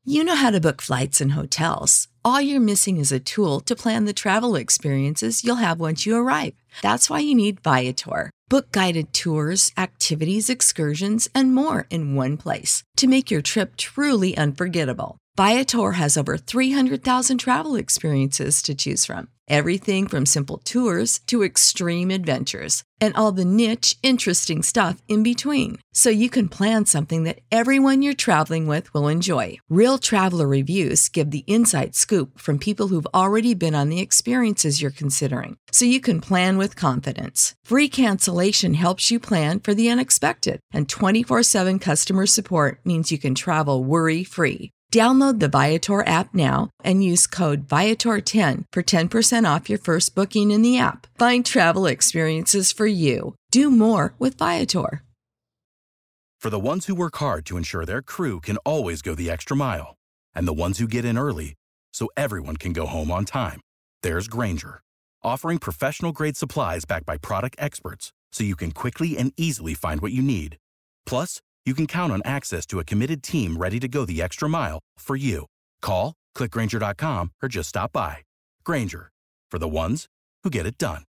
You know how to book flights and hotels. All you're missing is a tool to plan the travel experiences you'll have once you arrive. That's why you need Viator. Book guided tours, activities, excursions, and more in one place to make your trip truly unforgettable. Viator has over 300,000 travel experiences to choose from. Everything from simple tours to extreme adventures and all the niche, interesting stuff in between. So you can plan something that everyone you're traveling with will enjoy. Real traveler reviews give the inside scoop from people who've already been on the experiences you're considering. So you can plan with confidence. Free cancellation helps you plan for the unexpected. And 24/7 customer support means you can travel worry-free. Download the Viator app now and use code Viator10 for 10% off your first booking in the app. Find travel experiences for you. Do more with Viator. For the ones who work hard to ensure their crew can always go the extra mile, and the ones who get in early so everyone can go home on time, there's Grainger, offering professional-grade supplies backed by product experts so you can quickly and easily find what you need. Plus, you can count on access to a committed team ready to go the extra mile for you. Call, click Grainger.com, or just stop by. Grainger, for the ones who get it done.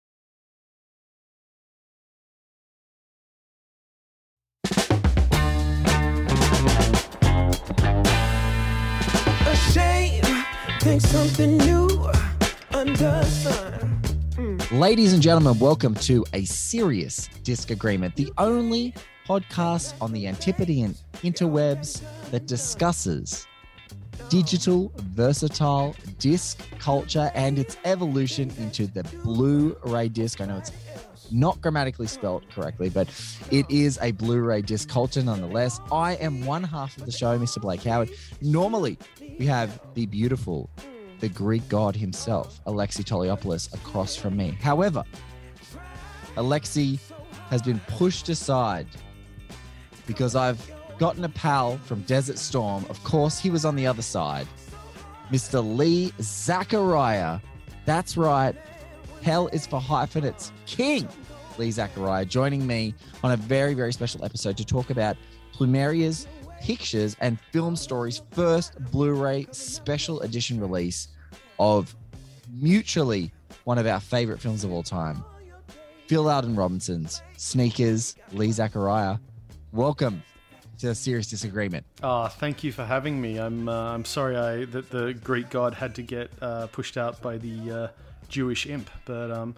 A shame, think something new under sun. Ladies and gentlemen, welcome to A Serious Disagreement, the only podcast on the Antipodean interwebs that discusses digital, versatile disc culture and its evolution into the Blu-ray disc. I know it's not grammatically spelled correctly, but it is a Blu-ray disc culture nonetheless. I am one half of the show, Mr. Blake Howard. Normally, we have the beautiful, the Greek god himself, Alexi Toliopoulos, across from me. However, Alexi has been pushed aside because I've gotten a pal from Desert Storm. Of course, he was on the other side. Mr. Lee Zachariah. That's right. Hell is for hyphenates. King Lee Zachariah joining me on a very, very special episode to talk about Plumeria's Pictures and Film Story's first Blu-ray special edition release of mutually one of our favorite films of all time, Phil Alden Robinson's Sneakers. Lee Zachariah, welcome to A Serious Disagreement. Thank you for having me. I'm sorry that the Greek god had to get pushed out by the Jewish imp, but I'm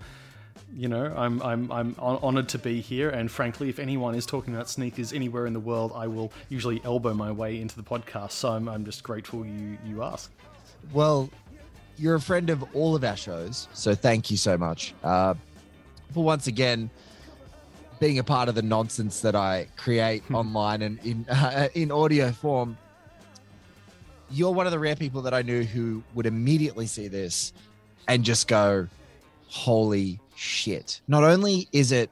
honored to be here. And frankly, if anyone is talking about sneakers anywhere in the world, I will usually elbow my way into the podcast. So I'm just grateful you asked. Well, you're a friend of all of our shows, so thank you so much for once again being a part of the nonsense that I create online and in audio form. You're one of the rare people that I knew who would immediately see this and just go, holy shit. Not only is it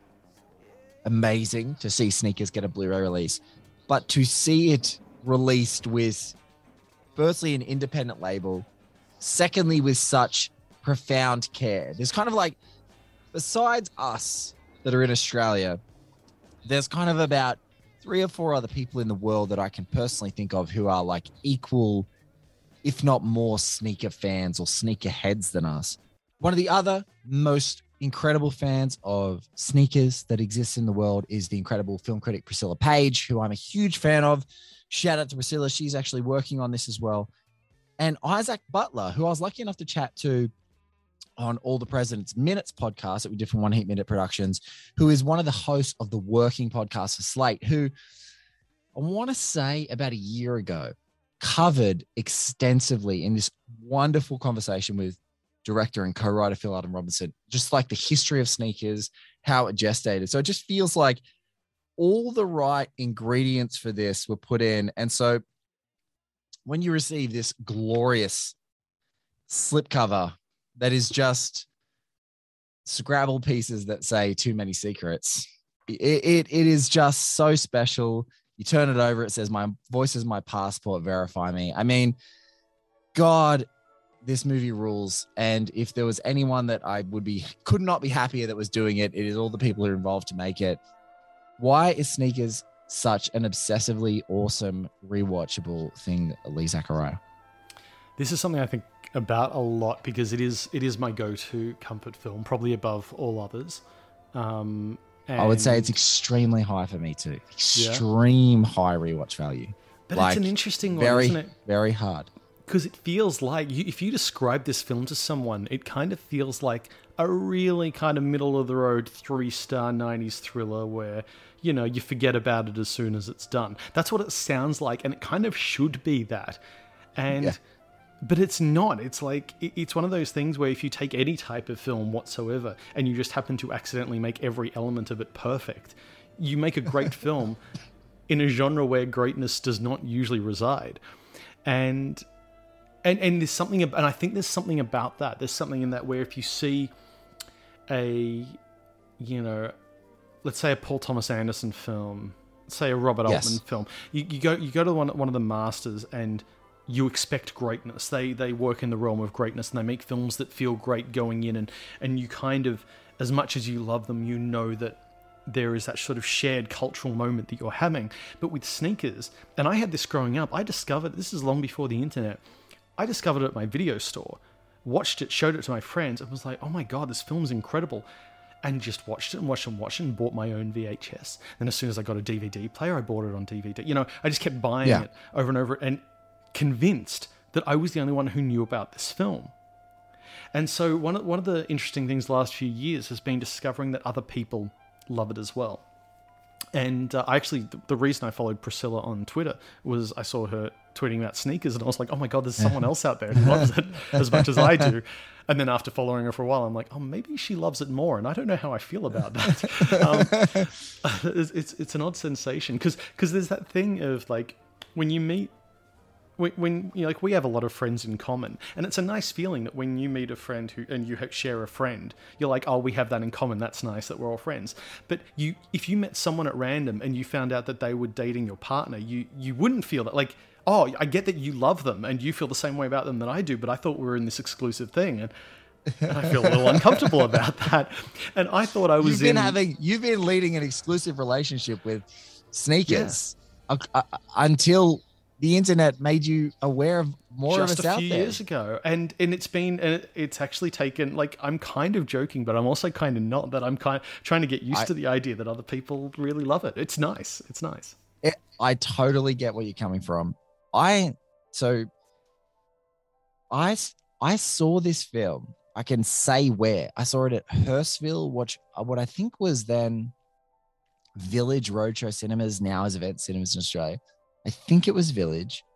amazing to see Sneakers get a Blu-ray release, but to see it released with, firstly, an independent label, secondly, with such profound care. There's kind of like, besides us that are in Australia, there's kind of about 3 or 4 other people in the world that I can personally think of who are like equal, if not more, sneaker fans or sneaker heads than us. One of the other most incredible fans of sneakers that exists in the world is the incredible film critic Priscilla Page, who I'm a huge fan of. Shout out to Priscilla. She's actually working on this as well. And Isaac Butler, who I was lucky enough to chat to on All the President's Minutes podcast that we did from One Heat Minute Productions, who is one of the hosts of the Working podcast for Slate, who I want to say about a year ago covered extensively in this wonderful conversation with director and co-writer Phil Alden Robinson, just like the history of sneakers, how it gestated. So it just feels like all the right ingredients for this were put in. And so when you receive this glorious slipcover that is just Scrabble pieces that say too many secrets, it is just so special. You turn it over, it says, my voice is my passport, verify me. I mean, God, this movie rules. And if there was anyone that I could not be happier that was doing it, it is all the people who are involved to make it. Why is Sneakers such an obsessively awesome, rewatchable thing, Lee Zachariah? This is something I think about a lot because it is my go-to comfort film, probably above all others. I would say it's extremely high for me too. Extreme high rewatch value. But it's an interesting one, isn't it? Very hard. Because it feels like, if you describe this film to someone, it kind of feels like a really kind of middle-of-the-road 3-star 90s thriller where, you forget about it as soon as it's done. That's what it sounds like, and it kind of should be that. But it's not. It's like, it's one of those things where if you take any type of film whatsoever and you just happen to accidentally make every element of it perfect, you make a great film in a genre where greatness does not usually reside. And there's something, and I think there's something about that. There's something in that where if you see let's say a Paul Thomas Anderson film, say a Robert Altman film, you go to one of the masters and you expect greatness. They work in the realm of greatness and they make films that feel great going in, and you kind of, as much as you love them, you know that there is that sort of shared cultural moment that you're having. But with Sneakers, and I had this growing up, I discovered, this is long before the internet, I discovered it at my video store, watched it, showed it to my friends, and was like, oh my God, this film's incredible. And just watched it and watched and bought my own VHS. And as soon as I got a DVD player, I bought it on DVD. I just kept buying it over and over and convinced that I was the only one who knew about this film. And so one of the interesting things the last few years has been discovering that other people love it as well. And the reason I followed Priscilla on Twitter was I saw her tweeting about Sneakers, and I was like, oh my God, there's someone else out there who loves it as much as I do. And then after following her for a while, I'm like, oh, maybe she loves it more. And I don't know how I feel about that. It's an odd sensation because there's that thing of like when you meet, when we have a lot of friends in common, and it's a nice feeling that when you meet a friend and you share a friend, you're like, oh, we have that in common. That's nice that we're all friends. But if you met someone at random and you found out that they were dating your partner, you wouldn't feel that. Like, oh, I get that you love them and you feel the same way about them that I do, but I thought we were in this exclusive thing, and I feel a little uncomfortable about that. And I thought I was you've been leading an exclusive relationship with Sneakers until the internet made you aware of more of us out there. Just a few years ago. And it's actually taken, like, I'm kind of joking, but I'm also kind of not, that I'm kind of trying to get used to the idea that other people really love it. It's nice. It's nice. I totally get where you're coming from. I saw this film. I can say where. I saw it at Hurstville, what I think was then Village Roadshow Cinemas, now as Event Cinemas in Australia. I think it was Village.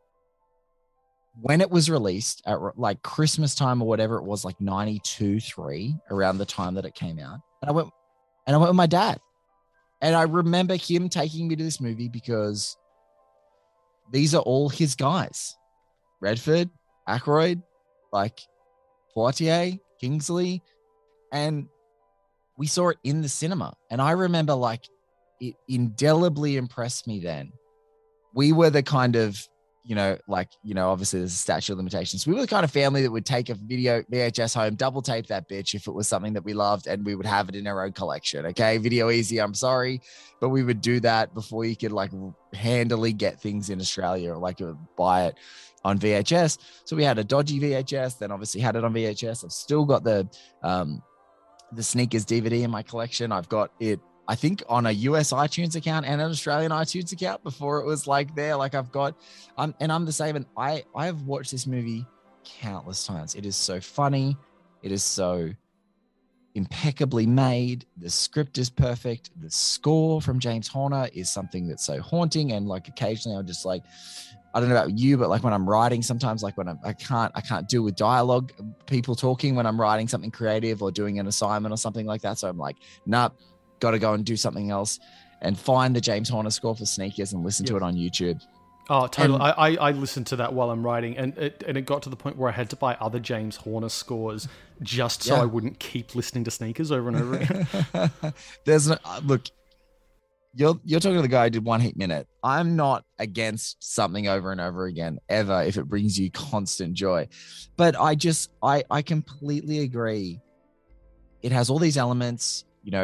When it was released at like Christmas time or whatever it was, like 92-3, around the time that it came out. And I went with my dad. And I remember him taking me to this movie because these are all his guys. Redford, Aykroyd, like Poitier, Kingsley. And we saw it in the cinema. And I remember like it indelibly impressed me then. We were the kind of, obviously there's a statute of limitations. We were the kind of family that would take a VHS home, double tape that bitch if it was something that we loved, and we would have it in our own collection. Okay. Video easy. I'm sorry, but we would do that before you could like handily get things in Australia, or like buy it on VHS. So we had a dodgy VHS, then obviously had it on VHS. I've still got the Sneakers DVD in my collection. I've got it, I think, on a US iTunes account and an Australian iTunes account before it was like there. Like I'm the same. And I have watched this movie countless times. It is so funny. It is so impeccably made. The script is perfect. The score from James Horner is something that's so haunting. And like occasionally I'll just like, I don't know about you, but like when I'm writing, sometimes like when I can't deal with dialogue, people talking when I'm writing something creative or doing an assignment or something like that. So I'm like, nah, got to go and do something else, and find the James Horner score for Sneakers and listen to it on YouTube. Oh, totally. I listened to that while I'm writing, and it got to the point where I had to buy other James Horner scores just so I wouldn't keep listening to Sneakers over and over again. There's no, look, you're talking to the guy who did One Heat Minute. I'm not against something over and over again, ever, if it brings you constant joy. But I completely agree. It has all these elements,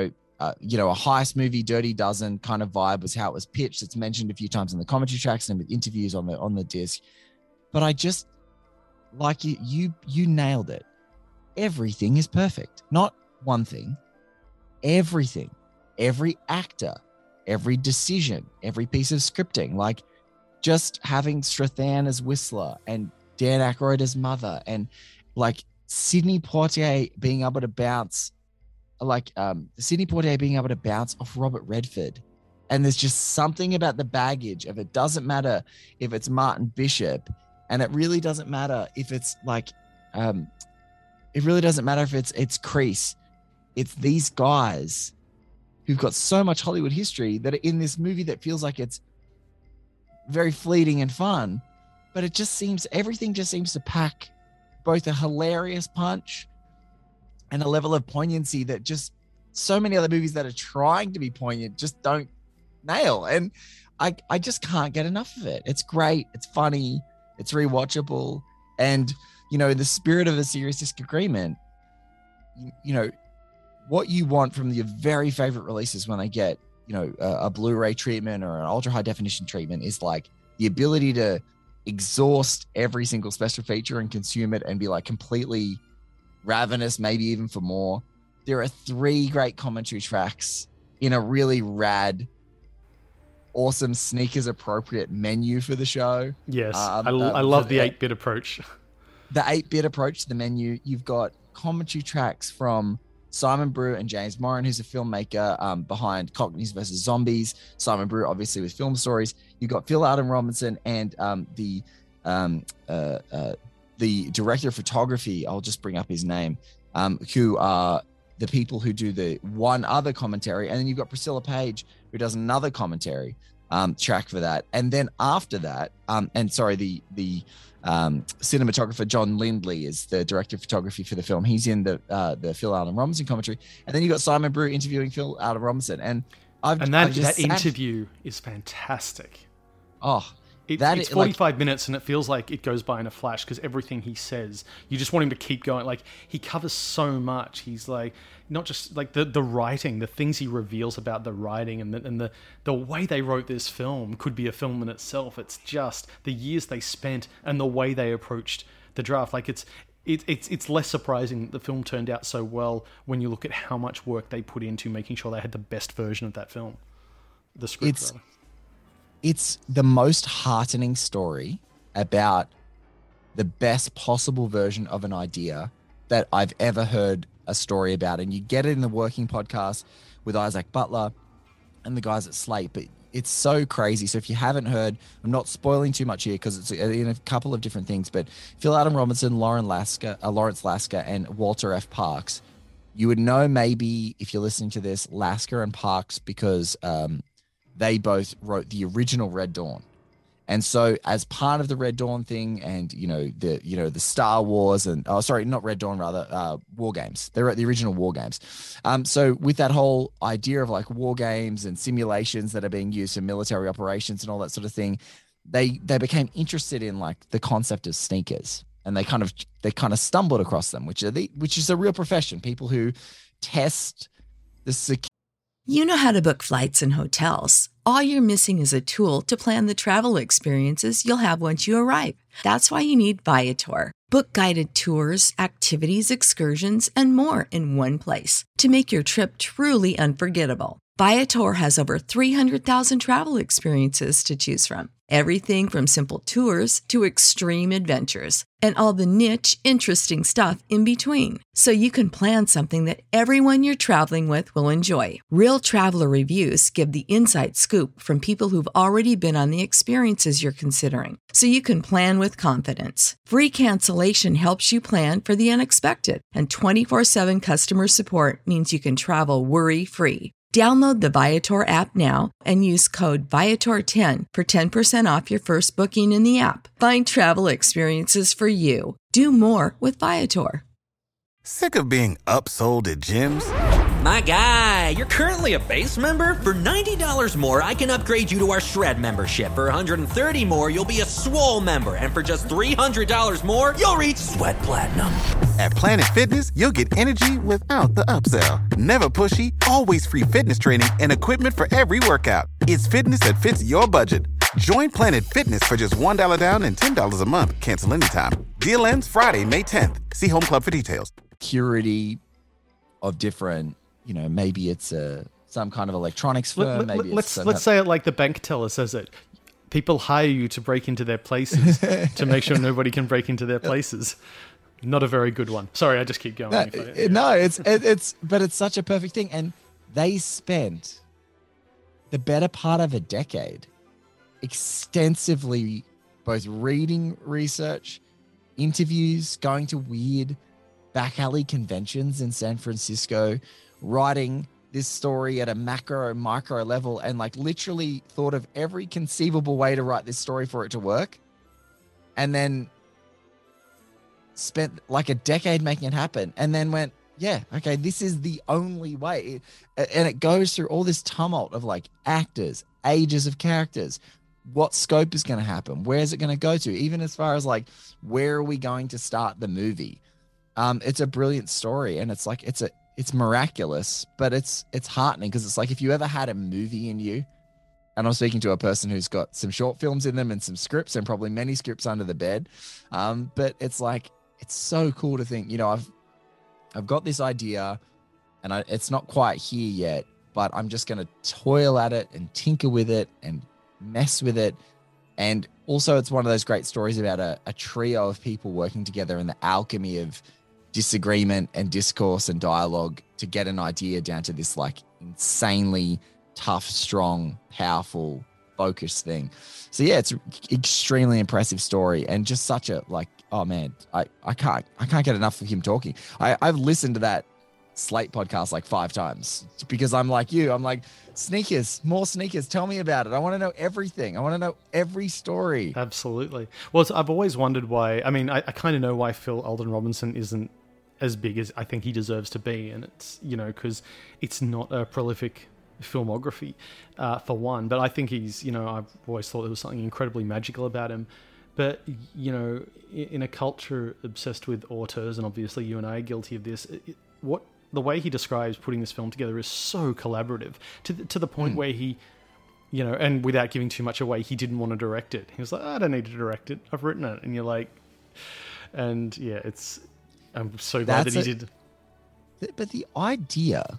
a heist movie, Dirty Dozen kind of vibe was how it was pitched. It's mentioned a few times in the commentary tracks and with interviews on the disc. But I just like you nailed it. Everything is perfect. Not one thing. Everything. Every actor, every decision, every piece of scripting, like just having Strathan as Whistler and Dan Aykroyd as Mother, and like Sidney Poitier being able to bounce off Robert Redford. And there's just something about the baggage of it. Doesn't matter if it's Martin Bishop, and it really doesn't matter if it's like, it really doesn't matter if it's Crease. It's these guys who've got so much Hollywood history that are in this movie that feels like it's very fleeting and fun, but everything just seems to pack both a hilarious punch and a level of poignancy that just so many other movies that are trying to be poignant just don't nail. And I just can't get enough of it. It's great. It's funny. It's rewatchable. And, in the spirit of A Serious Disagreement, what you want from your very favorite releases when they get, a Blu-ray treatment or an ultra high definition treatment is like the ability to exhaust every single special feature and consume it and be like completely ravenous, maybe even for more. There are 3 great commentary tracks in a really rad, awesome sneakers appropriate menu for the show. Yes. I love the 8-bit approach. The 8-bit approach to the menu. You've got commentary tracks from Simon Brew and James Moran, who's a filmmaker behind Cockneys vs. Zombies. Simon Brew, obviously, with Film Stories. You've got Phil Alden Robinson and the director of photography, I'll just bring up his name, who are the people who do the one other commentary. And then you've got Priscilla Page, who does another commentary track for that. And then after that, the cinematographer John Lindley is the director of photography for the film. He's in the Phil Alden Robinson commentary. And then you got Simon Brew interviewing Phil Alden Robinson. And that interview is fantastic. Oh, it's 45 minutes and it feels like it goes by in a flash because everything he says, you just want him to keep going. Like, he covers so much. He's like, not just like the writing, the things he reveals about the writing and the way they wrote this film could be a film in itself. It's just the years they spent and the way they approached the draft. Like, it's less surprising that the film turned out so well when you look at how much work they put into making sure they had the best version of that film. The script, rather. It's the most heartening story about the best possible version of an idea that I've ever heard a story about. And you get it in the Working Podcast with Isaac Butler and the guys at Slate, but it's so crazy. So if you haven't heard, I'm not spoiling too much here because it's in a couple of different things, but Phil Alden Robinson, Lawrence Lasker, and Walter F. Parks. You would know maybe if you're listening to this, Lasker and Parks, because they both wrote the original Red Dawn. And so as part of the Red Dawn thing and, the Star Wars and, not Red Dawn, rather, War Games. They wrote the original War Games. So with that whole idea of like war games and simulations that are being used for military operations and all that sort of thing, they became interested in like the concept of sneakers. And they kind of stumbled across them, which is a real profession. People who test the security. You know how to book flights and hotels. All you're missing is a tool to plan the travel experiences you'll have once you arrive. That's why you need Viator. Book guided tours, activities, excursions, and more in one place to make your trip truly unforgettable. Viator has over 300,000 travel experiences to choose from. Everything from simple tours to extreme adventures and all the niche, interesting stuff in between. So you can plan something that everyone you're traveling with will enjoy. Real traveler reviews give the inside scoop from people who've already been on the experiences you're considering. So you can plan with confidence. Free cancellation helps you plan for the unexpected. And 24/7 customer support means you can travel worry-free. Download the Viator app now and use code Viator10 for 10% off your first booking in the app. Find travel experiences for you. Do more with Viator. Sick of being upsold at gyms? My guy, you're currently a base member? For $90 more, I can upgrade you to our Shred membership. For $130 more, you'll be a Swole member. And for just $300 more, you'll reach Sweat Platinum. At Planet Fitness, you'll get energy without the upsell. Never pushy, always free fitness training and equipment for every workout. It's fitness that fits your budget. Join Planet Fitness for just $1 down and $10 a month. Cancel anytime. Deal ends Friday, May 10th. See Home Club for details. Security of different, maybe it's some kind of electronics firm. Let's say it like the bank teller says it. People hire you to break into their places to make sure nobody can break into their places. Not a very good one. Sorry, I just keep going. But it's such a perfect thing. And they spent the better part of a decade extensively both reading research, interviews, going to weird back alley conventions in San Francisco, writing this story at a macro, micro level, and like literally thought of every conceivable way to write this story for it to work. And then spent like a decade making it happen, and then went, yeah, okay, this is the only way. And it goes through all this tumult of like actors, ages of characters, what scope is going to happen, where is it going to go to, even as far as like, where are we going to start the movie? It's a brilliant story, and it's like, it's miraculous, but it's heartening, because it's like, if you ever had a movie in you, and I'm speaking to a person who's got some short films in them and some scripts and probably many scripts under the bed. But it's like, it's so cool to think, I've got this idea and it's not quite here yet, but I'm just going to toil at it and tinker with it and mess with it. And also it's one of those great stories about a trio of people working together and the alchemy of disagreement and discourse and dialogue to get an idea down to this like insanely tough, strong, powerful, focused thing. So yeah, it's an extremely impressive story, and just such a like, oh man, I can't get enough of him talking. I've listened to that Slate podcast like 5 times because I'm like you. I'm like, sneakers, more sneakers. Tell me about it. I want to know everything. I want to know every story. Absolutely. Well, I've always wondered why. I mean, I kind of know why Phil Alden Robinson isn't as big as I think he deserves to be, and it's because it's not a prolific filmography for one. But I think he's I've always thought there was something incredibly magical about him. But, in a culture obsessed with auteurs, and obviously you and I are guilty of this, the way he describes putting this film together is so collaborative to the point where he, and without giving too much away, he didn't want to direct it. He was like, I don't need to direct it. I've written it. And you're like, and yeah, I'm so glad that he did. But the idea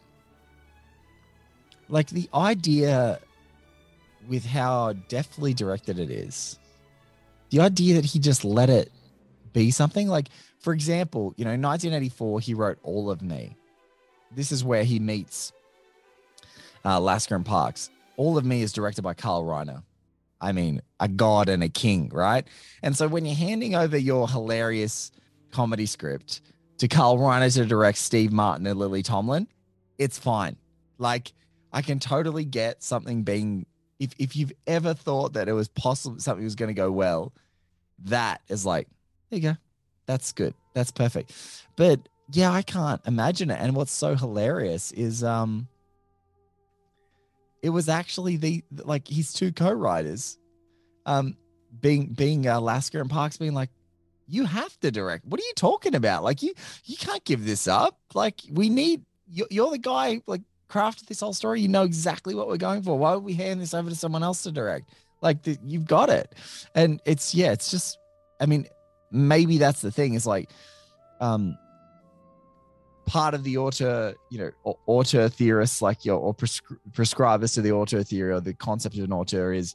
with how deftly directed it is, the idea that he just let it be something like, for example, in 1984, he wrote All of Me. This is where he meets Lasker and Parks. All of Me is directed by Carl Reiner. I mean, a god and a king, right? And so when you're handing over your hilarious comedy script to Carl Reiner to direct Steve Martin and Lily Tomlin, it's fine. Like, I can totally get something being, if you've ever thought that it was possible something was going to go well, that is like, there you go. That's good. That's perfect. But yeah, I can't imagine it. And what's so hilarious is it was actually his 2 co-writers being Lasker and Parks being like, you have to direct. What are you talking about? Like, you can't give this up. Like, we need, you're the guy like crafted this whole story. You know exactly what we're going for. Why would we hand this over to someone else to direct? Like, you've got it. And it's just, I mean, maybe that's the thing, is like, part of the auteur theorists, like prescribers to the auteur theory, or the concept of an auteur, is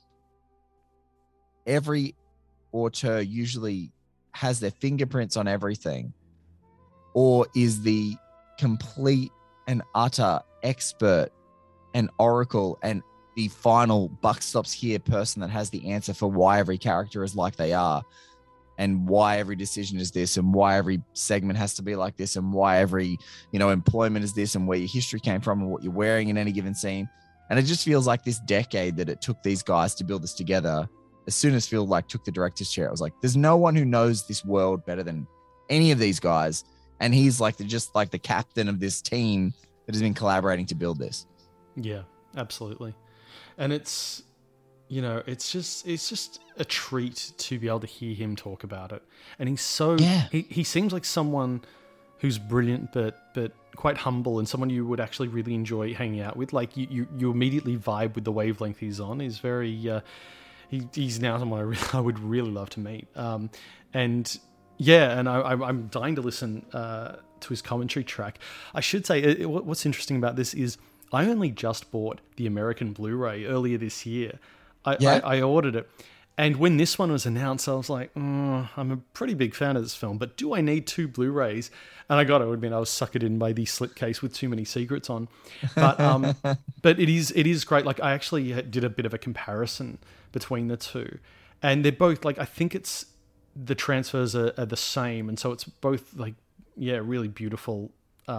every auteur usually has their fingerprints on everything, or is the complete and utter expert and oracle and the final buck stops here person that has the answer for why every character is like they are, and why every decision is this, and why every segment has to be like this, and why every, employment is this, and where your history came from, and what you're wearing in any given scene. And it just feels like this decade that it took these guys to build this together. As soon as Phil took the director's chair, it was like, there's no one who knows this world better than any of these guys. And he's just the captain of this team that has been collaborating to build this. Yeah, absolutely. And it's, you know, it's just a treat to be able to hear him talk about it. And he's so he seems like someone who's brilliant, but quite humble, and someone you would actually really enjoy hanging out with. Like you immediately vibe with the wavelength he's on. He's very he's now someone I would really love to meet. And I'm dying to listen to his commentary track. I should say what's interesting about this is I only just bought the American Blu-ray earlier this year. I ordered it. And when this one was announced, I was like, I'm a pretty big fan of this film, but do I need 2 Blu-rays? And I got to admit, I was suckered in by the slipcase with too many secrets on. But but it is great. Like, I actually did a bit of a comparison between the two. And they're both, like, I think it's the transfers are the same. And so it's both, like, really beautiful,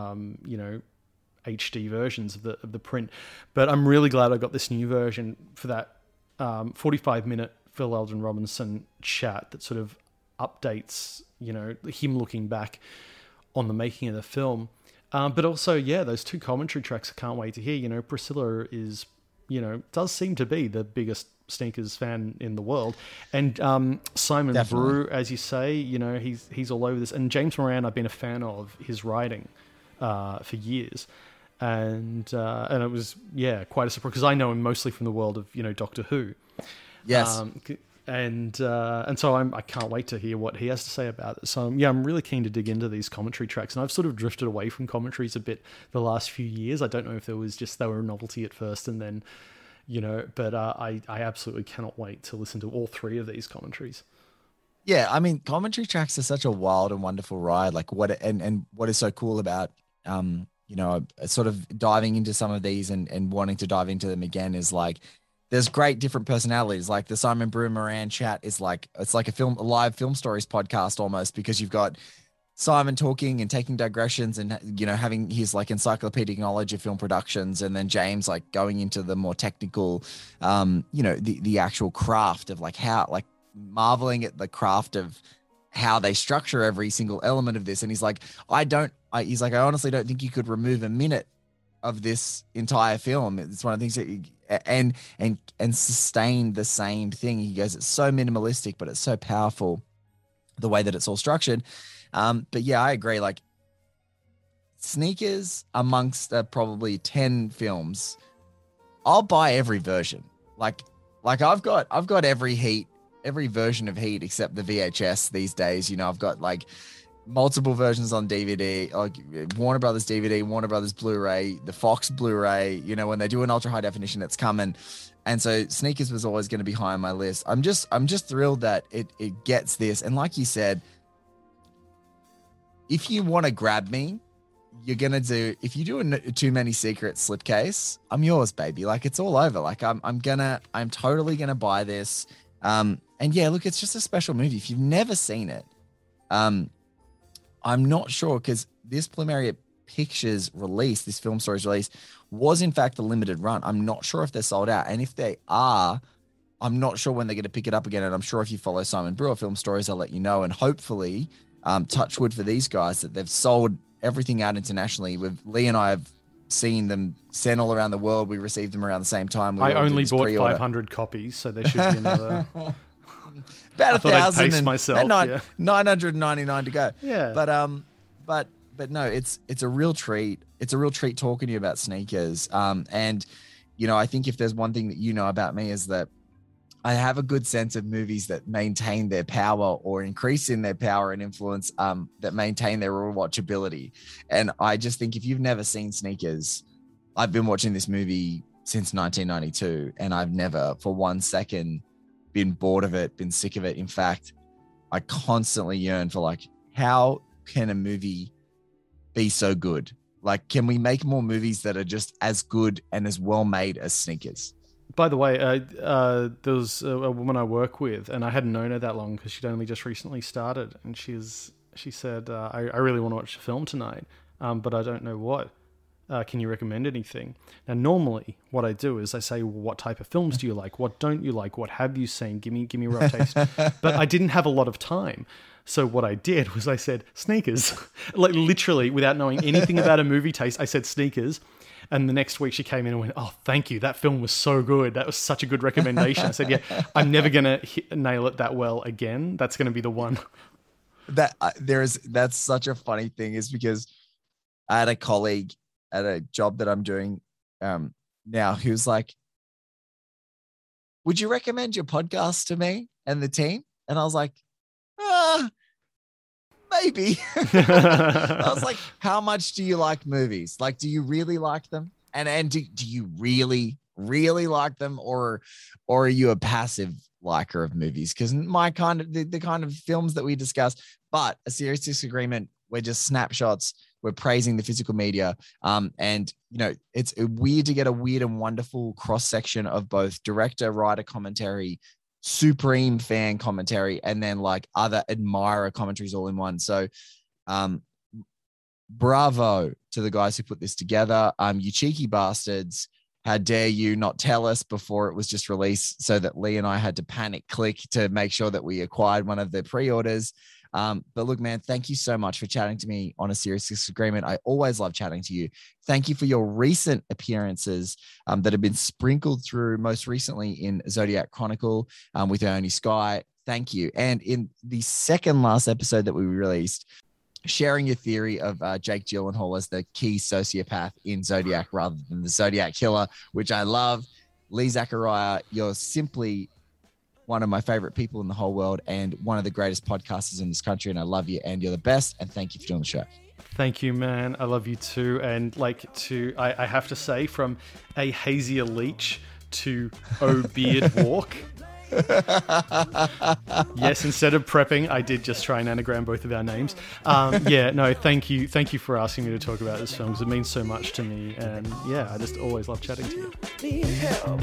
HD versions of the print. But I'm really glad I got this new version for that 45-minute Phil Alden Robinson chat that sort of updates, him looking back on the making of the film. But also, those 2 commentary tracks I can't wait to hear. Priscilla is, does seem to be the biggest Sneakers fan in the world. And Simon Brew, as you say, he's all over this. And James Moran, I've been a fan of his writing for years. And it was, quite a surprise, because I know him mostly from the world of, Doctor Who. Yes. And so I can't wait to hear what he has to say about it. So I'm really keen to dig into these commentary tracks. And I've sort of drifted away from commentaries a bit the last few years. I don't know if they were a novelty at first and then, but I absolutely cannot wait to listen to all 3 of these commentaries. Yeah, I mean, commentary tracks are such a wild and wonderful ride. Like what is so cool about sort of diving into some of these and wanting to dive into them again is like, there's great different personalities. Like the Simon Brew Moran chat is like, it's like a live film stories podcast almost, because you've got Simon talking and taking digressions and, having his like encyclopedic knowledge of film productions. And then James like going into the more technical, the actual craft of like how, like marveling at the craft of how they structure every single element of this. And he's like, I honestly don't think you could remove a minute of this entire film. It's one of the things that and sustain the same thing. He goes, it's so minimalistic, but it's so powerful the way that it's all structured. But yeah, I agree. Like Sneakers amongst probably 10 films, I'll buy every version. Like I've got every version of Heat except the VHS these days. I've got like multiple versions on DVD, like Warner Brothers DVD, Warner Brothers Blu-ray, the Fox Blu-ray, when they do an ultra high definition, it's coming. And so Sneakers was always going to be high on my list. I'm just thrilled that it gets this. And like you said, if you want to grab me, if you do a Too Many Secrets slipcase, I'm yours, baby. Like it's all over. Like I'm totally going to buy this. And yeah, look, it's just a special movie. If you've never seen it, I'm not sure, because this Plumeria Pictures release, this film stories release, was in fact a limited run. I'm not sure if they're sold out. And if they are, I'm not sure when they're going to pick it up again. And I'm sure if you follow Simon Brewer Film Stories, I'll let you know. And hopefully, touch wood for these guys, that they've sold everything out internationally. Lee and I have seen them sent all around the world. We received them around the same time. I only bought 500 copies, so there should be another... About 1,000 and myself, 999 to go. Yeah. But no, it's a real treat. It's a real treat talking to you about Sneakers. And I think if there's one thing that about me is that I have a good sense of movies that maintain their power or increase in their power and influence, that maintain their rewatchability. And I just think if you've never seen Sneakers, I've been watching this movie since 1992, and I've never for 1 second been bored of it, been sick of it. In fact, I constantly yearn for like, how can a movie be so good? Like, can we make more movies that are just as good and as well made as Sneakers? By the way, there was a woman I work with, and I hadn't known her that long because she'd only just recently started. And she said, I really want to watch a film tonight, but I don't know what. Can you recommend anything? Now, normally what I do is I say, well, what type of films do you like? What don't you like? What have you seen? Give me a rough taste. But I didn't have a lot of time. So what I did was I said, Sneakers. Like literally, without knowing anything about a movie taste, I said Sneakers. And the next week she came in and went, "Oh, thank you. That film was so good. That was such a good recommendation." I said, "Yeah, I'm never going to nail it that well again. That's going to be the one." That's such a funny thing, is because I had a colleague at a job that I'm doing now who's like, "Would you recommend your podcast to me and the team?" And I was like, maybe. I was like, "How much do you like movies? Like, do you really like them? And do you really, really like them? Or are you a passive liker of movies?" Because my kind of the kind of films that we discuss, but A Serious Disagreement, we're just snapshots. We're praising the physical media. And, you know, it's weird to get a weird and wonderful cross section of both director, writer commentary, supreme fan commentary, and then like other admirer commentaries all in one. So bravo to the guys who put this together. You cheeky bastards. How dare you not tell us before it was just released, so that Lee and I had to panic click to make sure that we acquired one of the pre-orders. But look, man, thank you so much for chatting to me on A Serious Disagreement. I always love chatting to you. Thank you for your recent appearances that have been sprinkled through, most recently in Zodiac Chronicle with Ernie Sky. Thank you. And in the second last episode that we released, sharing your theory of Jake Gyllenhaal as the key sociopath in Zodiac rather than the Zodiac killer, which I love. Lee Zachariah, you're simply one of my favorite people in the whole world and one of the greatest podcasters in this country. And I love you, and you're the best. And thank you for doing the show. Thank you, man. I love you too. And I have to say, from a hazier leech to Beard Walk. Yes, instead of prepping, I did just try and anagram both of our names. Thank you for asking me to talk about this film, because it means so much to me. And yeah, I just always love chatting to you. Need help.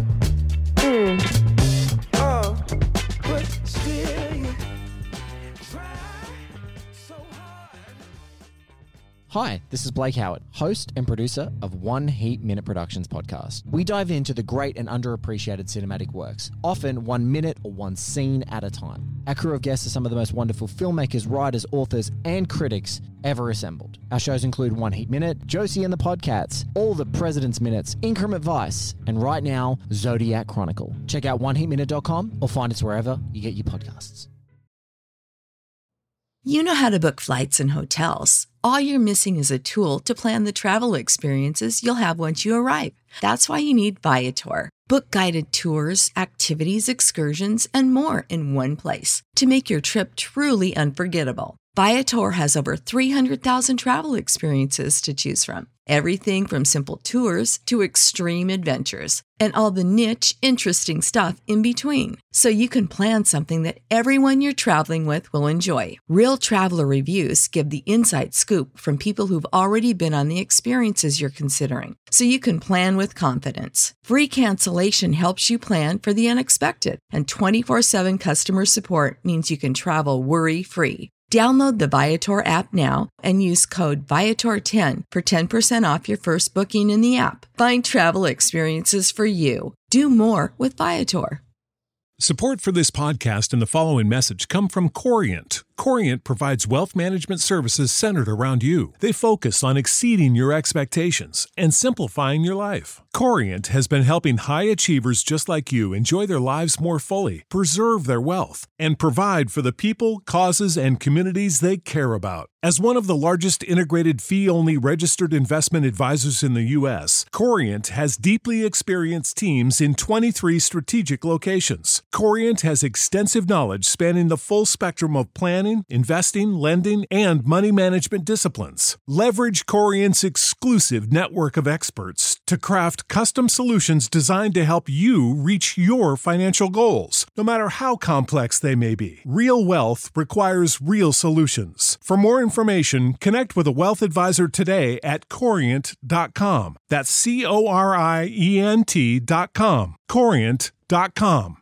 But still you try so hard. Hi, this is Blake Howard, host and producer of One Heat Minute Productions podcast. We dive into the great and underappreciated cinematic works, often 1 minute or one scene at a time. Our crew of guests are some of the most wonderful filmmakers, writers, authors, and critics ever assembled. Our shows include One Heat Minute, Josie and the Podcasts, All the President's Minutes, Increment Vice, and right now, Zodiac Chronicle. Check out oneheatminute.com or find us wherever you get your podcasts. You know how to book flights and hotels. All you're missing is a tool to plan the travel experiences you'll have once you arrive. That's why you need Viator. Book guided tours, activities, excursions, and more in one place to make your trip truly unforgettable. Viator has over 300,000 travel experiences to choose from. Everything from simple tours to extreme adventures, and all the niche, interesting stuff in between. So you can plan something that everyone you're traveling with will enjoy. Real traveler reviews give the inside scoop from people who've already been on the experiences you're considering. So you can plan with confidence. Free cancellation helps you plan for the unexpected. And 24/7 customer support means you can travel worry-free. Download the Viator app now and use code Viator10 for 10% off your first booking in the app. Find travel experiences for you. Do more with Viator. Support for this podcast and the following message come from Corient. Corient provides wealth management services centered around you. They focus on exceeding your expectations and simplifying your life. Corient has been helping high achievers just like you enjoy their lives more fully, preserve their wealth, and provide for the people, causes, and communities they care about. As one of the largest integrated fee-only registered investment advisors in the U.S., Corient has deeply experienced teams in 23 strategic locations. Corient has extensive knowledge spanning the full spectrum of planning, investing, lending, and money management disciplines. Leverage Corient's exclusive network of experts to craft custom solutions designed to help you reach your financial goals, no matter how complex they may be. Real wealth requires real solutions. For more information, connect with a wealth advisor today at Corient.com. That's Corient.com. Corient.com.